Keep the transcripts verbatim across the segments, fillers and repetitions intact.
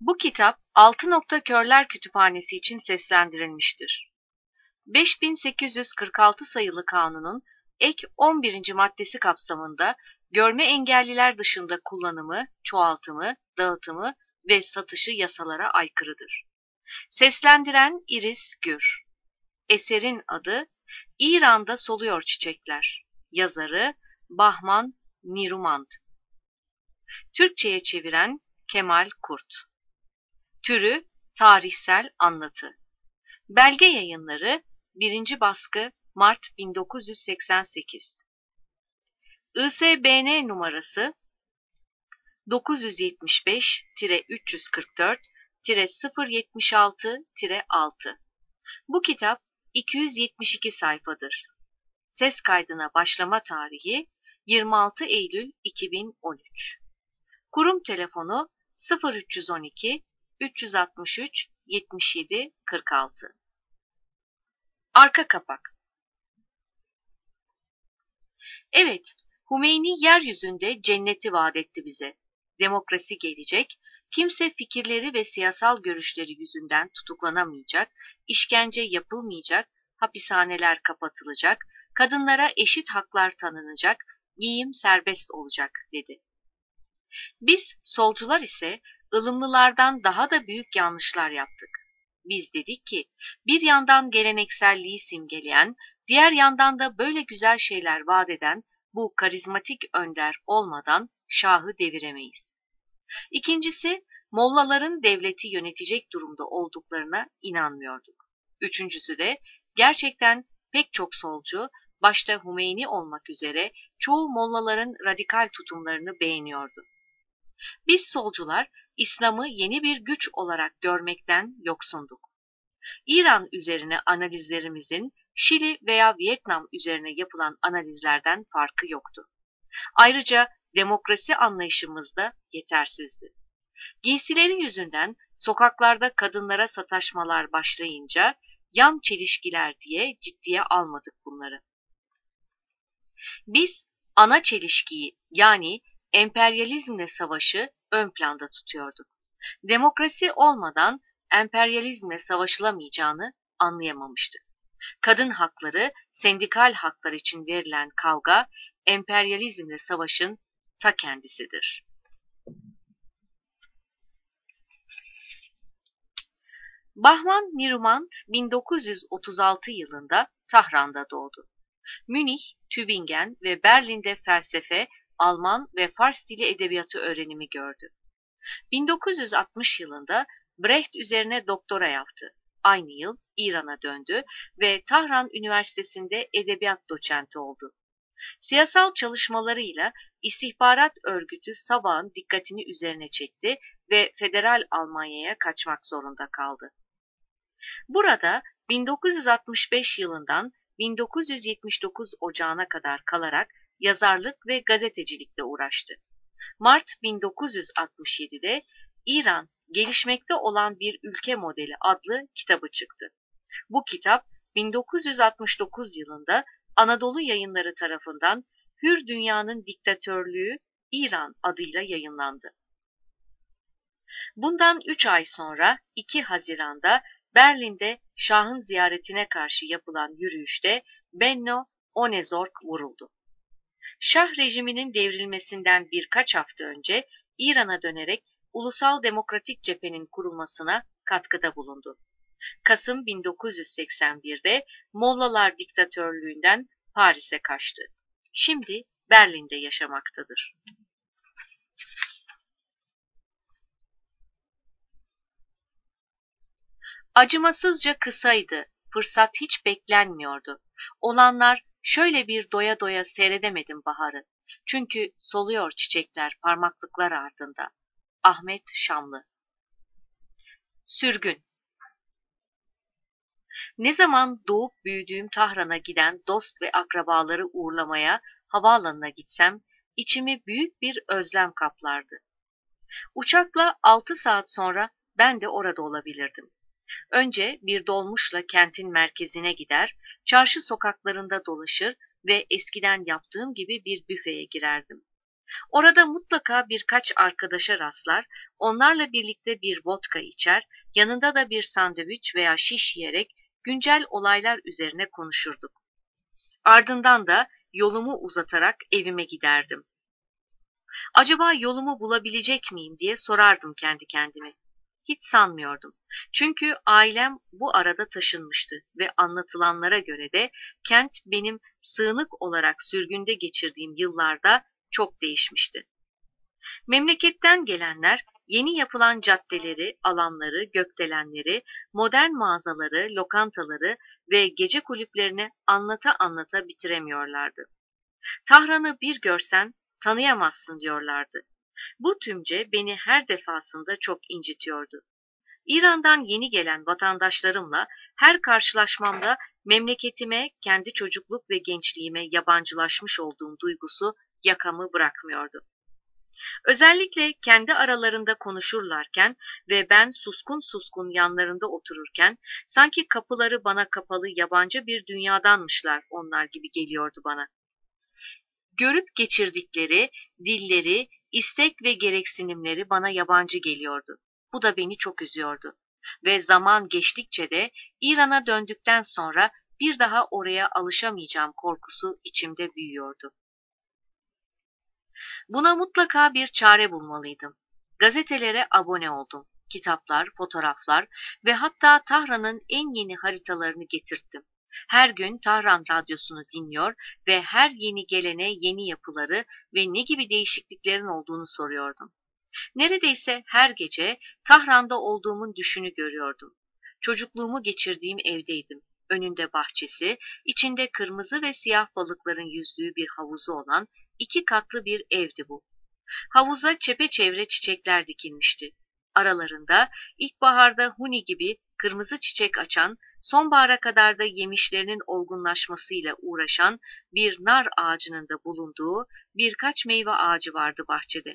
Bu kitap Altı Nokta Körler Kütüphanesi için seslendirilmiştir. beş bin sekiz yüz kırk altı sayılı kanunun ek on birinci maddesi kapsamında görme engelliler dışında kullanımı, çoğaltımı, dağıtımı ve satışı yasalara aykırıdır. Seslendiren İris Gür. Eserin adı İran'da Soluyor Çiçekler. Yazarı Bahman Nirumand. Türkçe'ye çeviren Kemal Kurt. Türü tarihsel anlatı. Belge Yayınları birinci baskı Mart bin dokuz yüz seksen sekiz. I S B N numarası dokuz yüz yetmiş beş üç yüz kırk dört sıfır yetmiş altı altı. Bu kitap iki yüz yetmiş iki sayfadır. Ses kaydına başlama tarihi yirmi altı Eylül iki bin on üç. Kurum telefonu sıfır üç yüz on iki üç yüz altmış üç yetmiş yedi kırk altı. Arka kapak. Evet, Hümeyni yeryüzünde cenneti vaat etti bize. Demokrasi gelecek, kimse fikirleri ve siyasal görüşleri yüzünden tutuklanamayacak, işkence yapılmayacak, hapishaneler kapatılacak, kadınlara eşit haklar tanınacak, giyim serbest olacak dedi. Biz solcular ise ılımlılardan daha da büyük yanlışlar yaptık. Biz dedik ki bir yandan gelenekselliği simgeleyen, diğer yandan da böyle güzel şeyler vaat eden bu karizmatik önder olmadan şahı deviremeyiz. İkincisi, mollaların devleti yönetecek durumda olduklarına inanmıyorduk. Üçüncüsü de gerçekten pek çok solcu, başta Hümeyni olmak üzere çoğu mollaların radikal tutumlarını beğeniyordu. Biz solcular İslam'ı yeni bir güç olarak görmekten yoksunduk. İran üzerine analizlerimizin Şili veya Vietnam üzerine yapılan analizlerden farkı yoktu. Ayrıca demokrasi anlayışımız da yetersizdi. Giysileri yüzünden sokaklarda kadınlara sataşmalar başlayınca yan çelişkiler diye ciddiye almadık bunları. Biz ana çelişkiyi yani emperyalizmle savaşı ön planda tutuyorduk. Demokrasi olmadan emperyalizmle savaşılamayacağını anlayamamıştık. Kadın hakları, sendikal haklar için verilen kavga, emperyalizmle savaşın ta kendisidir. Bahman Nirumand bin dokuz yüz otuz altı yılında Tahran'da doğdu. Münih, Tübingen ve Berlin'de felsefe, Alman ve Fars dili edebiyatı öğrenimi gördü. bin dokuz yüz altmış yılında Brecht üzerine doktora yaptı. Aynı yıl İran'a döndü ve Tahran Üniversitesi'nde edebiyat doçenti oldu. Siyasal çalışmalarıyla istihbarat örgütü Sabah'ın dikkatini üzerine çekti ve Federal Almanya'ya kaçmak zorunda kaldı. Burada bin dokuz yüz altmış beş yılından bin dokuz yüz yetmiş dokuz Ocağı'na kadar kalarak yazarlık ve gazetecilikle uğraştı. Mart bin dokuz yüz altmış yedi'de İran, Gelişmekte olan bir ülke modeli adlı kitabı çıktı. Bu kitap bin dokuz yüz altmış dokuz yılında Anadolu Yayınları tarafından Hür Dünya'nın Diktatörlüğü İran adıyla yayınlandı. Bundan üç ay sonra iki Haziran'da Berlin'de Şah'ın ziyaretine karşı yapılan yürüyüşte Benno Onezorg vuruldu. Şah rejiminin devrilmesinden birkaç hafta önce İran'a dönerek Ulusal Demokratik Cephe'nin kurulmasına katkıda bulundu. Kasım bin dokuz yüz seksen bir'de Mollalar diktatörlüğünden Paris'e kaçtı. Şimdi Berlin'de yaşamaktadır. Acımasızca kısaydı, fırsat hiç beklenmiyordu. Olanlar şöyle bir doya doya seyredemedim baharı. Çünkü soluyor çiçekler parmaklıklar ardında. Ahmet Şamlı. Sürgün. Ne zaman doğup büyüdüğüm Tahran'a giden dost ve akrabaları uğurlamaya havaalanına gitsem, içimi büyük bir özlem kaplardı. Uçakla altı saat sonra ben de orada olabilirdim. Önce bir dolmuşla kentin merkezine gider, çarşı sokaklarında dolaşır ve eskiden yaptığım gibi bir büfeye girerdim. Orada mutlaka birkaç arkadaşa rastlar, onlarla birlikte bir vodka içer, yanında da bir sandviç veya şiş yiyerek güncel olaylar üzerine konuşurduk. Ardından da yolumu uzatarak evime giderdim. Acaba yolumu bulabilecek miyim diye sorardım kendi kendime. Hiç sanmıyordum. Çünkü ailem bu arada taşınmıştı ve anlatılanlara göre de kent benim sığınık olarak sürgünde geçirdiğim yıllarda çok değişmişti. Memleketten gelenler yeni yapılan caddeleri, alanları, gökdelenleri, modern mağazaları, lokantaları ve gece kulüplerini anlata anlata bitiremiyorlardı. Tahran'ı bir görsen tanıyamazsın diyorlardı. Bu tümce beni her defasında çok incitiyordu. İran'dan yeni gelen vatandaşlarımla her karşılaşmamda memleketime, kendi çocukluk ve gençliğime yabancılaşmış olduğum duygusu yakamı bırakmıyordu. Özellikle kendi aralarında konuşurlarken ve ben suskun suskun yanlarında otururken sanki kapıları bana kapalı yabancı bir dünyadanmışlar onlar gibi geliyordu bana. Görüp geçirdikleri, dilleri, istek ve gereksinimleri bana yabancı geliyordu. Bu da beni çok üzüyordu. Ve zaman geçtikçe de İran'a döndükten sonra bir daha oraya alışamayacağım korkusu içimde büyüyordu. Buna mutlaka bir çare bulmalıydım. Gazetelere abone oldum. Kitaplar, fotoğraflar ve hatta Tahran'ın en yeni haritalarını getirttim. Her gün Tahran radyosunu dinliyor ve her yeni gelene yeni yapıları ve ne gibi değişikliklerin olduğunu soruyordum. Neredeyse her gece Tahran'da olduğumun düşünü görüyordum. Çocukluğumu geçirdiğim evdeydim. Önünde bahçesi, içinde kırmızı ve siyah balıkların yüzdüğü bir havuzu olan iki katlı bir evdi bu. Havuza çepeçevre çiçekler dikilmişti. Aralarında ilkbaharda huni gibi kırmızı çiçek açan, sonbahara kadar da yemişlerinin olgunlaşmasıyla uğraşan bir nar ağacının da bulunduğu birkaç meyve ağacı vardı bahçede.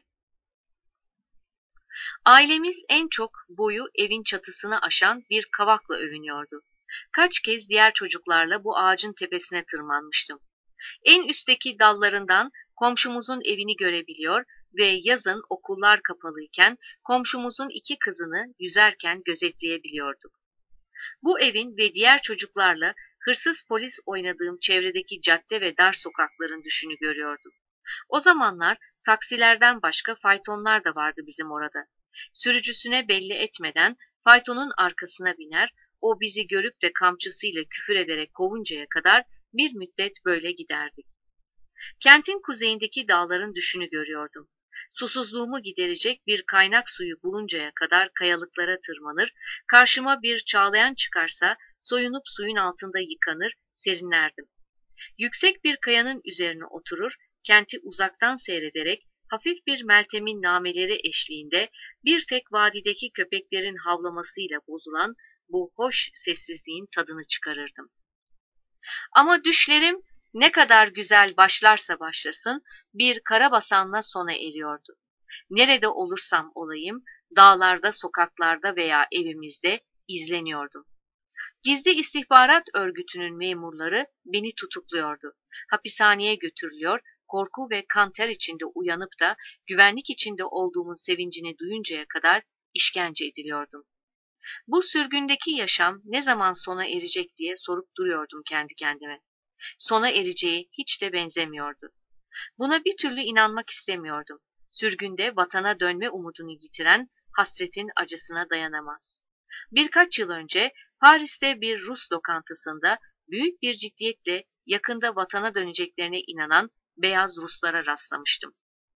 Ailemiz en çok boyu evin çatısını aşan bir kavakla övünüyordu. Kaç kez diğer çocuklarla bu ağacın tepesine tırmanmıştım. En üstteki dallarından komşumuzun evini görebiliyor ve yazın okullar kapalıyken komşumuzun iki kızını yüzerken gözetleyebiliyorduk. Bu evin ve diğer çocuklarla hırsız polis oynadığım çevredeki cadde ve dar sokakların düşünü görüyordum. O zamanlar taksilerden başka faytonlar da vardı bizim orada. Sürücüsüne belli etmeden faytonun arkasına biner, o bizi görüp de kamçısıyla küfür ederek kovuncaya kadar bir müddet böyle giderdik. Kentin kuzeyindeki dağların düşünü görüyordum. Susuzluğumu giderecek bir kaynak suyu buluncaya kadar kayalıklara tırmanır, karşıma bir çağlayan çıkarsa soyunup suyun altında yıkanır, serinlerdim. Yüksek bir kayanın üzerine oturur, kenti uzaktan seyrederek hafif bir Meltem'in nameleri eşliğinde bir tek vadideki köpeklerin havlamasıyla bozulan bu hoş sessizliğin tadını çıkarırdım. Ama düşlerim ne kadar güzel başlarsa başlasın bir karabasanla sona eriyordu. Nerede olursam olayım, dağlarda, sokaklarda veya evimizde izleniyordum. Gizli istihbarat örgütünün memurları beni tutukluyordu. Hapishaneye götürülüyor, korku ve kan ter içinde uyanıp da güvenlik içinde olduğumun sevincini duyuncaya kadar işkence ediliyordum. Bu sürgündeki yaşam ne zaman sona erecek diye sorup duruyordum kendi kendime. Sona ereceği hiç de benzemiyordu. Buna bir türlü inanmak istemiyordum. Sürgünde vatana dönme umudunu yitiren hasretin acısına dayanamaz. Birkaç yıl önce Paris'te bir Rus lokantasında büyük bir ciddiyetle yakında vatana döneceklerine inanan beyaz Ruslara rastlamıştım.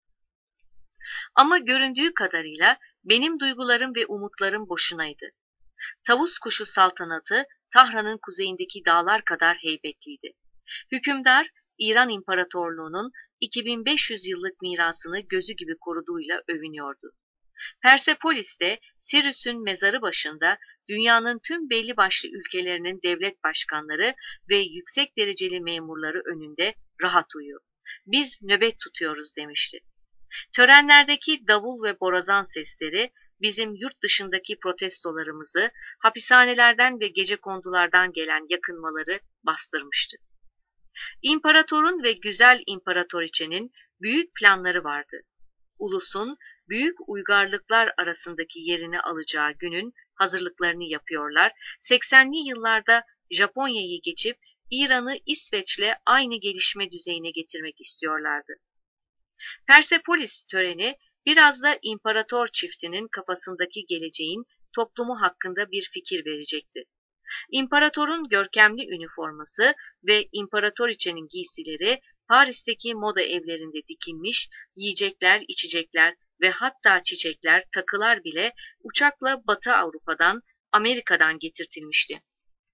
Ama göründüğü kadarıyla benim duygularım ve umutlarım boşunaydı. Tavus kuşu saltanatı Tahran'ın kuzeyindeki dağlar kadar heybetliydi. Hükümdar, İran İmparatorluğu'nun iki bin beş yüz yıllık mirasını gözü gibi koruduğuyla övünüyordu. Persepolis'te Sirius'un mezarı başında dünyanın tüm belli başlı ülkelerinin devlet başkanları ve yüksek dereceli memurları önünde rahat uyu. Biz nöbet tutuyoruz demişti. Törenlerdeki davul ve borazan sesleri bizim yurt dışındaki protestolarımızı, hapishanelerden ve gecekondulardan gelen yakınmaları bastırmıştı. İmparatorun ve güzel imparatoriçenin büyük planları vardı. Ulusun büyük uygarlıklar arasındaki yerini alacağı günün hazırlıklarını yapıyorlar. seksenli yıllarda Japonya'yı geçip İran'ı İsveç'le aynı gelişme düzeyine getirmek istiyorlardı. Persepolis töreni biraz da imparator çiftinin kafasındaki geleceğin toplumu hakkında bir fikir verecekti. İmparatorun görkemli üniforması ve imparatoriçenin giysileri Paris'teki moda evlerinde dikilmiş, yiyecekler, içecekler ve hatta çiçekler, takılar bile uçakla Batı Avrupa'dan, Amerika'dan getirtilmişti.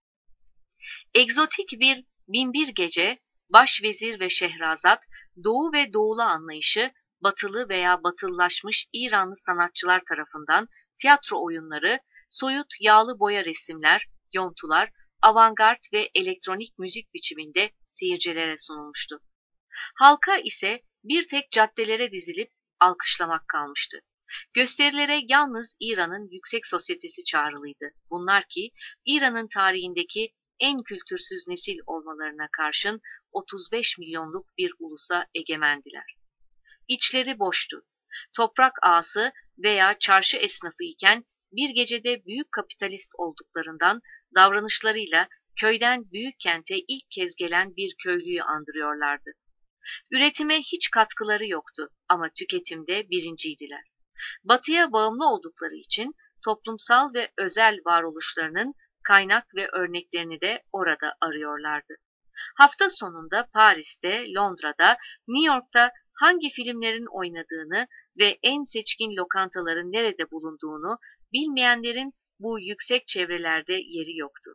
Egzotik bir binbir gece, başvezir ve şehrazat, doğu ve doğulu anlayışı, batılı veya batılılaşmış İranlı sanatçılar tarafından tiyatro oyunları, soyut yağlı boya resimler, yontular, avantgard ve elektronik müzik biçiminde seyircilere sunulmuştu. Halka ise bir tek caddelere dizilip alkışlamak kalmıştı. Gösterilere yalnız İran'ın yüksek sosyetesi çağrılıydı. Bunlar ki İran'ın tarihindeki en kültürsüz nesil olmalarına karşın otuz beş milyonluk bir ulusa egemendiler. İçleri boştu. Toprak ağası veya çarşı esnafı iken bir gecede büyük kapitalist olduklarından davranışlarıyla köyden büyük kente ilk kez gelen bir köylüyü andırıyorlardı. Üretime hiç katkıları yoktu ama tüketimde birinciydiler. Batıya bağımlı oldukları için toplumsal ve özel varoluşlarının kaynak ve örneklerini de orada arıyorlardı. Hafta sonunda Paris'te, Londra'da, New York'ta hangi filmlerin oynadığını ve en seçkin lokantaların nerede bulunduğunu bilmeyenlerin bu yüksek çevrelerde yeri yoktu.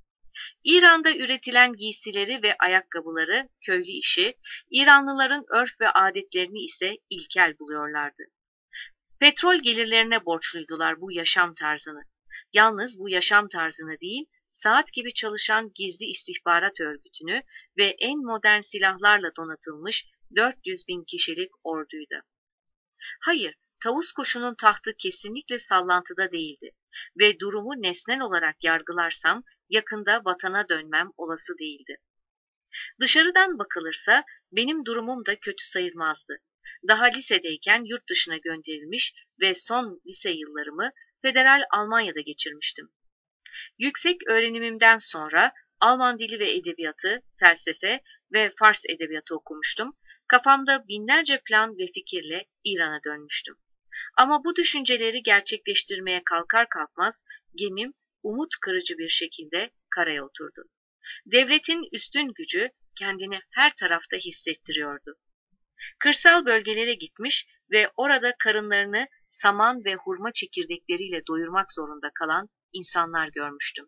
İran'da üretilen giysileri ve ayakkabıları köylü işi, İranlıların örf ve adetlerini ise ilkel buluyorlardı. Petrol gelirlerine borçluydular bu yaşam tarzını. Yalnız bu yaşam tarzını değil, saat gibi çalışan gizli istihbarat örgütünü ve en modern silahlarla donatılmış dört yüz bin kişilik orduydu. Hayır, tavus kuşunun tahtı kesinlikle sallantıda değildi ve durumu nesnel olarak yargılarsam yakında vatana dönmem olası değildi. Dışarıdan bakılırsa benim durumum da kötü sayılmazdı. Daha lisedeyken yurt dışına gönderilmiş ve son lise yıllarımı Federal Almanya'da geçirmiştim. Yüksek öğrenimimden sonra Alman dili ve edebiyatı, felsefe ve Fars edebiyatı okumuştum. Kafamda binlerce plan ve fikirle İran'a dönmüştüm. Ama bu düşünceleri gerçekleştirmeye kalkar kalkmaz gemim umut kırıcı bir şekilde karaya oturdu. Devletin üstün gücü kendini her tarafta hissettiriyordu. Kırsal bölgelere gitmiş ve orada karınlarını saman ve hurma çekirdekleriyle doyurmak zorunda kalan insanlar görmüştüm.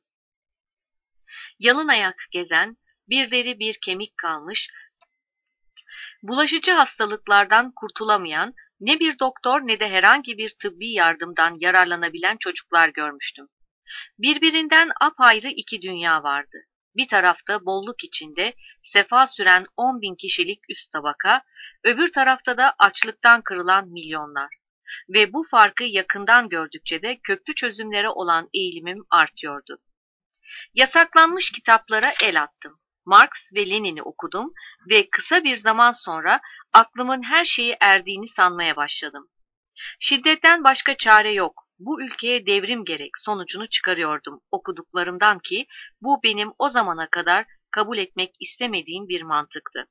Yalın ayak gezen, bir deri bir kemik kalmış, bulaşıcı hastalıklardan kurtulamayan, ne bir doktor ne de herhangi bir tıbbi yardımdan yararlanabilen çocuklar görmüştüm. Birbirinden apayrı iki dünya vardı. Bir tarafta bolluk içinde sefa süren on bin kişilik üst tabaka, öbür tarafta da açlıktan kırılan milyonlar. Ve bu farkı yakından gördükçe de köklü çözümlere olan eğilimim artıyordu. Yasaklanmış kitaplara el attım. Marx ve Lenin'i okudum ve kısa bir zaman sonra aklımın her şeyi erdiğini sanmaya başladım. Şiddetten başka çare yok. Bu ülkeye devrim gerek sonucunu çıkarıyordum okuduklarımdan ki bu benim o zamana kadar kabul etmek istemediğim bir mantıktı.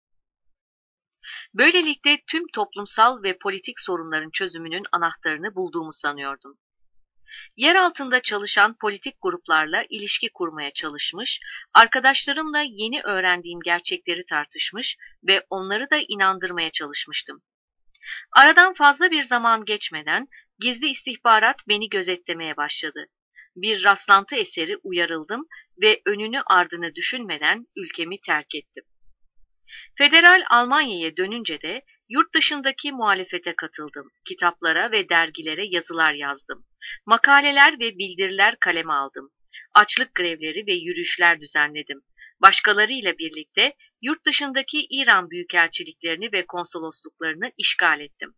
Böylelikle tüm toplumsal ve politik sorunların çözümünün anahtarını bulduğumu sanıyordum. Yer altında çalışan politik gruplarla ilişki kurmaya çalışmış, arkadaşlarımla yeni öğrendiğim gerçekleri tartışmış ve onları da inandırmaya çalışmıştım. Aradan fazla bir zaman geçmeden gizli istihbarat beni gözetlemeye başladı. Bir rastlantı eseri uyarıldım ve önünü ardını düşünmeden ülkemi terk ettim. Federal Almanya'ya dönünce de yurt dışındaki muhalefete katıldım. Kitaplara ve dergilere yazılar yazdım. Makaleler ve bildiriler kaleme aldım. Açlık grevleri ve yürüyüşler düzenledim. Başkalarıyla birlikte yurt dışındaki İran büyükelçiliklerini ve konsolosluklarını işgal ettim.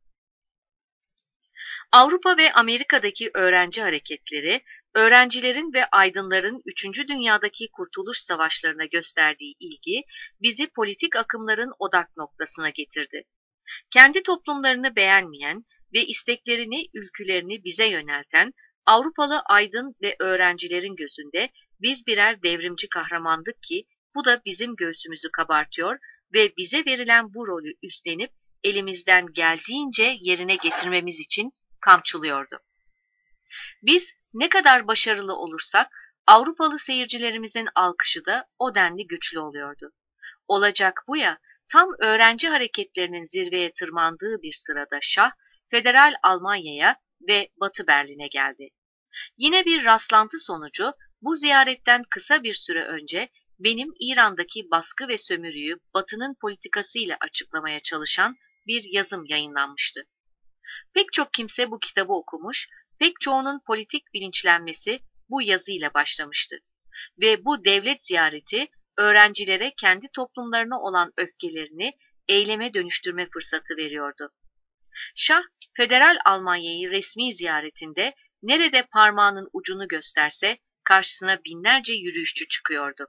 Avrupa ve Amerika'daki öğrenci hareketleri, öğrencilerin ve aydınların üçüncü Dünya'daki kurtuluş savaşlarına gösterdiği ilgi bizi politik akımların odak noktasına getirdi. Kendi toplumlarını beğenmeyen ve isteklerini, ülkülerini bize yönelten Avrupalı aydın ve öğrencilerin gözünde biz birer devrimci kahramandık ki bu da bizim göğsümüzü kabartıyor ve bize verilen bu rolü üstlenip elimizden geldiğince yerine getirmemiz için kamçılıyordu. Biz ne kadar başarılı olursak Avrupalı seyircilerimizin alkışı da o denli güçlü oluyordu. Olacak bu ya, tam öğrenci hareketlerinin zirveye tırmandığı bir sırada Şah, Federal Almanya'ya ve Batı Berlin'e geldi. Yine bir rastlantı sonucu bu ziyaretten kısa bir süre önce benim İran'daki baskı ve sömürüyü Batı'nın politikasıyla açıklamaya çalışan bir yazım yayınlanmıştı. Pek çok kimse bu kitabı okumuş, pek çoğunun politik bilinçlenmesi bu yazıyla başlamıştı. Ve bu devlet ziyareti öğrencilere kendi toplumlarına olan öfkelerini eyleme dönüştürme fırsatı veriyordu. Şah, Federal Almanya'yı resmi ziyaretinde nerede parmağının ucunu gösterse karşısına binlerce yürüyüşçü çıkıyordu.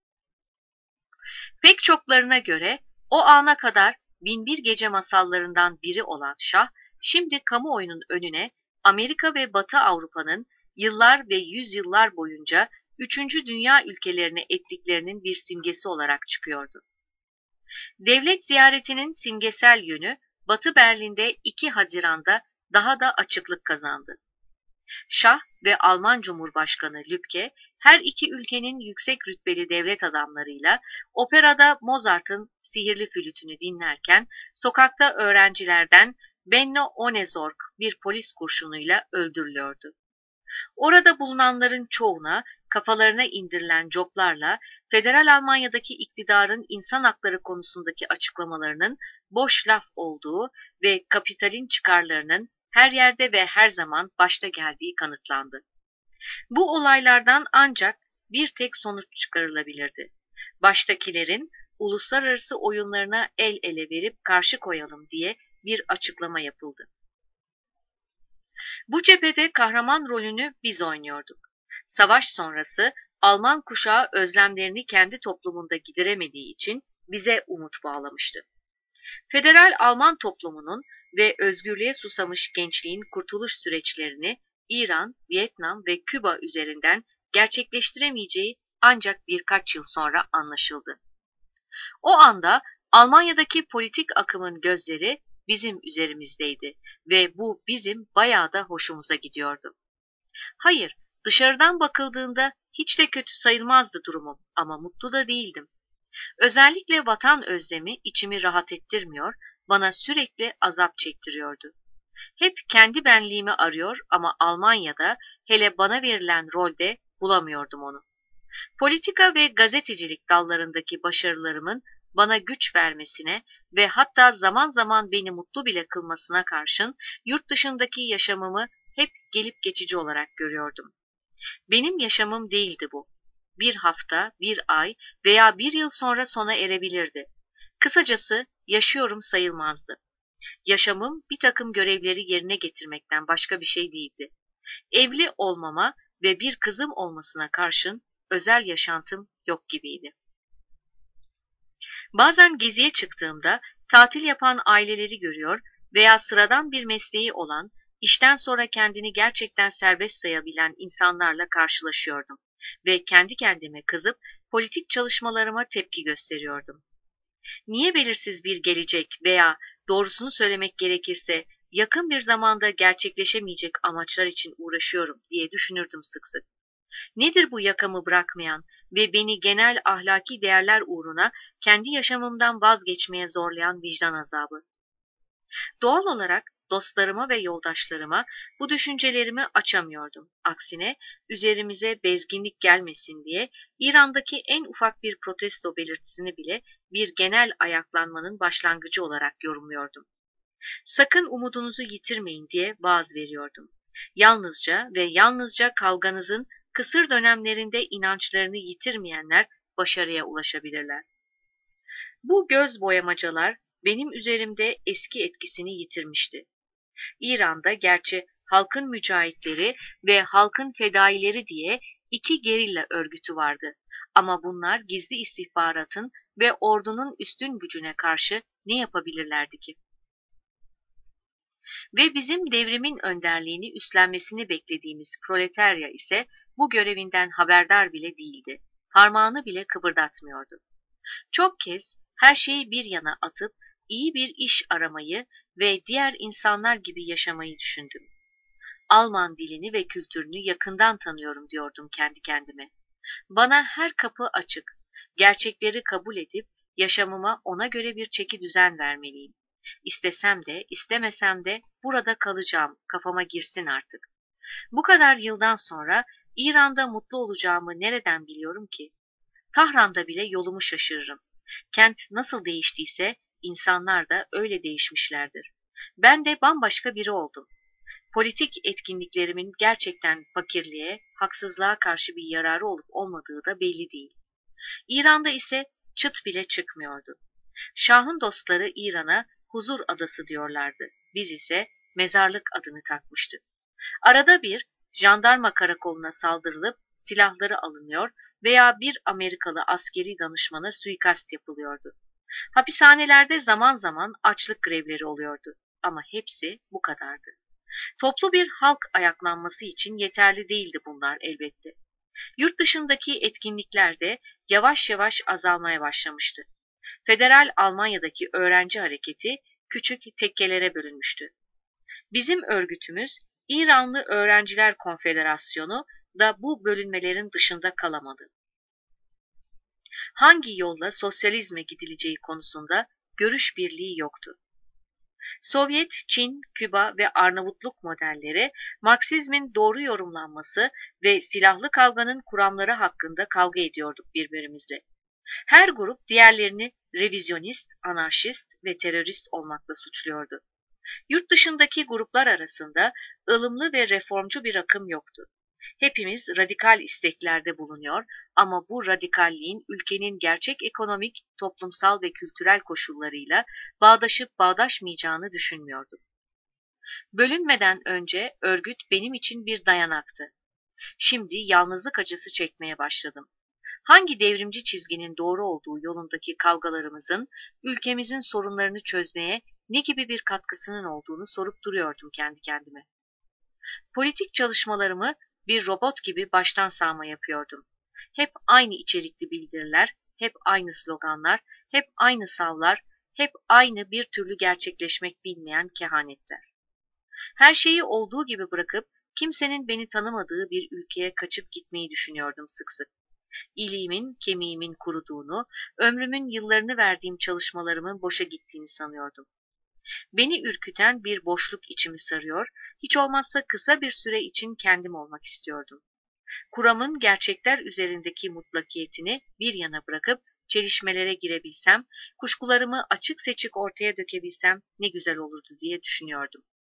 Pek çoklarına göre o ana kadar Binbir Gece masallarından biri olan Şah, şimdi kamuoyunun önüne Amerika ve Batı Avrupa'nın yıllar ve yüzyıllar boyunca üçüncü dünya ülkelerine ettiklerinin bir simgesi olarak çıkıyordu. Devlet ziyaretinin simgesel yönü Batı Berlin'de iki Haziran'da daha da açıklık kazandı. Şah ve Alman Cumhurbaşkanı Lübke her iki ülkenin yüksek rütbeli devlet adamlarıyla operada Mozart'ın sihirli flütünü dinlerken sokakta öğrencilerden Benno Ohnesorg bir polis kurşunuyla öldürülüyordu. Orada bulunanların çoğuna kafalarına indirilen coplarla Federal Almanya'daki iktidarın insan hakları konusundaki açıklamalarının boş laf olduğu ve kapitalin çıkarlarının her yerde ve her zaman başta geldiği kanıtlandı. Bu olaylardan ancak bir tek sonuç çıkarılabilirdi. Baştakilerin uluslararası oyunlarına el ele verip karşı koyalım diye bir açıklama yapıldı. Bu cephede kahraman rolünü biz oynuyorduk. Savaş sonrası Alman kuşağı özlemlerini kendi toplumunda gideremediği için bize umut bağlamıştı. Federal Alman toplumunun ve özgürlüğe susamış gençliğin kurtuluş süreçlerini İran, Vietnam ve Küba üzerinden gerçekleştiremeyeceği ancak birkaç yıl sonra anlaşıldı. O anda Almanya'daki politik akımın gözleri bizim üzerimizdeydi ve bu bizim bayağı da hoşumuza gidiyordu. Hayır, dışarıdan bakıldığında hiç de kötü sayılmazdı durumum ama mutlu da değildim. Özellikle vatan özlemi içimi rahat ettirmiyor, bana sürekli azap çektiriyordu. Hep kendi benliğimi arıyor ama Almanya'da, hele bana verilen rolde bulamıyordum onu. Politika ve gazetecilik dallarındaki başarılarımın bana güç vermesine ve hatta zaman zaman beni mutlu bile kılmasına karşın yurt dışındaki yaşamımı hep gelip geçici olarak görüyordum. Benim yaşamım değildi bu. Bir hafta, bir ay veya bir yıl sonra sona erebilirdi. Kısacası yaşıyorum sayılmazdı. Yaşamım bir takım görevleri yerine getirmekten başka bir şey değildi. Evli olmama ve bir kızım olmasına karşın özel yaşantım yok gibiydi. Bazen geziye çıktığımda tatil yapan aileleri görüyor veya sıradan bir mesleği olan, işten sonra kendini gerçekten serbest sayabilen insanlarla karşılaşıyordum ve kendi kendime kızıp politik çalışmalarıma tepki gösteriyordum. Niye belirsiz bir gelecek veya doğrusunu söylemek gerekirse yakın bir zamanda gerçekleşemeyecek amaçlar için uğraşıyorum diye düşünürdüm sık sık. Nedir bu yakamı bırakmayan ve beni genel ahlaki değerler uğruna kendi yaşamımdan vazgeçmeye zorlayan vicdan azabı? Doğal olarak dostlarıma ve yoldaşlarıma bu düşüncelerimi açamıyordum. Aksine üzerimize bezginlik gelmesin diye İran'daki en ufak bir protesto belirtisini bile bir genel ayaklanmanın başlangıcı olarak yorumluyordum. Sakın umudunuzu yitirmeyin diye vaaz veriyordum. Yalnızca ve yalnızca kavganızın kısır dönemlerinde inançlarını yitirmeyenler başarıya ulaşabilirler. Bu göz boyamacalar benim üzerimde eski etkisini yitirmişti. İran'da gerçi halkın mücahitleri ve halkın fedaileri diye iki gerilla örgütü vardı. Ama bunlar gizli istihbaratın ve ordunun üstün gücüne karşı ne yapabilirlerdi ki? Ve bizim devrimin önderliğini üstlenmesini beklediğimiz proletarya ise bu görevinden haberdar bile değildi. Parmağını bile kıpırdatmıyordu. Çok kez her şeyi bir yana atıp iyi bir iş aramayı ve diğer insanlar gibi yaşamayı düşündüm. Alman dilini ve kültürünü yakından tanıyorum diyordum kendi kendime. Bana her kapı açık. Gerçekleri kabul edip yaşamıma ona göre bir çeki düzen vermeliyim. İstesem de istemesem de burada kalacağım, kafama girsin artık. Bu kadar yıldan sonra İran'da mutlu olacağımı nereden biliyorum ki? Tahran'da bile yolumu şaşırırım. Kent nasıl değiştiyse insanlar da öyle değişmişlerdir. Ben de bambaşka biri oldum. Politik etkinliklerimin gerçekten fakirliğe, haksızlığa karşı bir yararı olup olmadığı da belli değil. İran'da ise çıt bile çıkmıyordu. Şahın dostları İran'a huzur adası diyorlardı. Biz ise mezarlık adını takmıştık. Arada bir jandarma karakoluna saldırılıp silahları alınıyor veya bir Amerikalı askeri danışmana suikast yapılıyordu. Hapishanelerde zaman zaman açlık grevleri oluyordu ama hepsi bu kadardı. Toplu bir halk ayaklanması için yeterli değildi bunlar elbette. Yurt dışındaki etkinlikler de yavaş yavaş azalmaya başlamıştı. Federal Almanya'daki öğrenci hareketi küçük tekkelere bölünmüştü. Bizim örgütümüz İranlı Öğrenciler Konfederasyonu da bu bölünmelerin dışında kalamadı. Hangi yolla sosyalizme gidileceği konusunda görüş birliği yoktu. Sovyet, Çin, Küba ve Arnavutluk modelleri, Marksizmin doğru yorumlanması ve silahlı kavganın kuramları hakkında kavga ediyorduk birbirimizle. Her grup diğerlerini revizyonist, anarşist ve terörist olmakla suçluyordu. Yurt dışındaki gruplar arasında ılımlı ve reformcu bir akım yoktu. Hepimiz radikal isteklerde bulunuyor ama bu radikalliğin ülkenin gerçek ekonomik, toplumsal ve kültürel koşullarıyla bağdaşıp bağdaşmayacağını düşünmüyordum. Bölünmeden önce örgüt benim için bir dayanaktı. Şimdi yalnızlık acısı çekmeye başladım. Hangi devrimci çizginin doğru olduğu yolundaki kavgalarımızın ülkemizin sorunlarını çözmeye ne gibi bir katkısının olduğunu sorup duruyordum kendi kendime. Politik çalışmalarımı bir robot gibi baştan sağma yapıyordum. Hep aynı içerikli bildiriler, hep aynı sloganlar, hep aynı savlar, hep aynı bir türlü gerçekleşmek bilmeyen kehanetler. Her şeyi olduğu gibi bırakıp kimsenin beni tanımadığı bir ülkeye kaçıp gitmeyi düşünüyordum sık sık. İliğimin, kemiğimin kuruduğunu, ömrümün yıllarını verdiğim çalışmalarımın boşa gittiğini sanıyordum. Beni ürküten bir boşluk içimi sarıyor, hiç olmazsa kısa bir süre için kendim olmak istiyordum. Kuramın gerçekler üzerindeki mutlakiyetini bir yana bırakıp çelişmelere girebilsem, kuşkularımı açık seçik ortaya dökebilsem ne güzel olurdu diye düşünüyordum.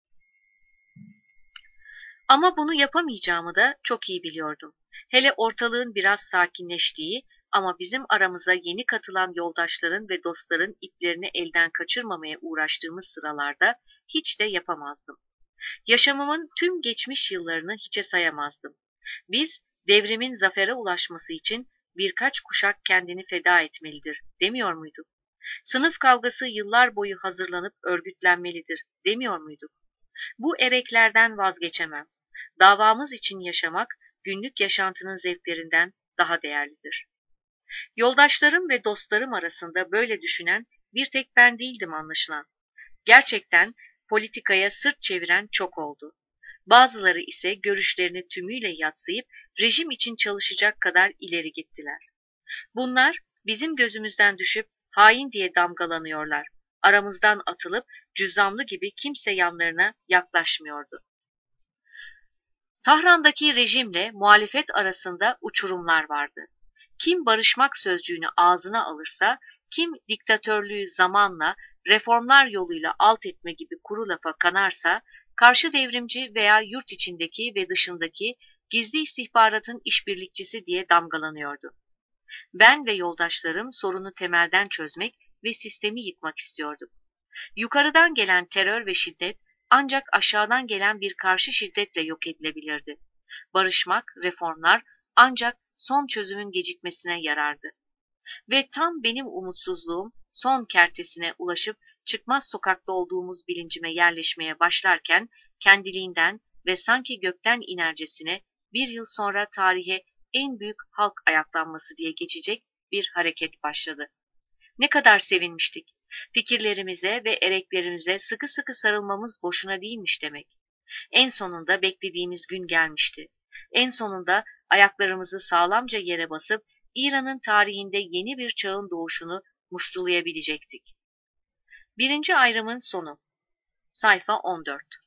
Ama bunu yapamayacağımı da çok iyi biliyordum. Hele ortalığın biraz sakinleştiği ama bizim aramıza yeni katılan yoldaşların ve dostların iplerini elden kaçırmamaya uğraştığımız sıralarda hiç de yapamazdım. Yaşamımın tüm geçmiş yıllarını hiçe sayamazdım. Biz, devrimin zafere ulaşması için birkaç kuşak kendini feda etmelidir, demiyor muyduk? Sınıf kavgası yıllar boyu hazırlanıp örgütlenmelidir, demiyor muyduk? Bu ereklerden vazgeçemem. Davamız için yaşamak, günlük yaşantının zevklerinden daha değerlidir. Yoldaşlarım ve dostlarım arasında böyle düşünen bir tek ben değildim anlaşılan. Gerçekten politikaya sırt çeviren çok oldu. Bazıları ise görüşlerini tümüyle yadsıyıp rejim için çalışacak kadar ileri gittiler. Bunlar bizim gözümüzden düşüp hain diye damgalanıyorlar. Aramızdan atılıp cüzzamlı gibi kimse yanlarına yaklaşmıyordu. Tahran'daki rejimle muhalefet arasında uçurumlar vardı. Kim barışmak sözcüğünü ağzına alırsa, kim diktatörlüğü zamanla, reformlar yoluyla alt etme gibi kuru lafa kanarsa, karşı devrimci veya yurt içindeki ve dışındaki gizli istihbaratın işbirlikçisi diye damgalanıyordu. Ben ve yoldaşlarım sorunu temelden çözmek ve sistemi yıkmak istiyorduk. Yukarıdan gelen terör ve şiddet ancak aşağıdan gelen bir karşı şiddetle yok edilebilirdi. Barışmak, reformlar ancak son çözümün gecikmesine yarardı. Ve tam benim umutsuzluğum son kertesine ulaşıp çıkmaz sokakta olduğumuz bilincime yerleşmeye başlarken kendiliğinden ve sanki gökten inercesine bir yıl sonra tarihe en büyük halk ayaklanması diye geçecek bir hareket başladı. Ne kadar sevinmiştik. Fikirlerimize ve ereklerimize sıkı sıkı sarılmamız boşuna değilmiş demek. En sonunda beklediğimiz gün gelmişti. En sonunda ayaklarımızı sağlamca yere basıp İran'ın tarihinde yeni bir çağın doğuşunu muştulayabilecektik. Birinci ayrımın sonu. Sayfa on dört.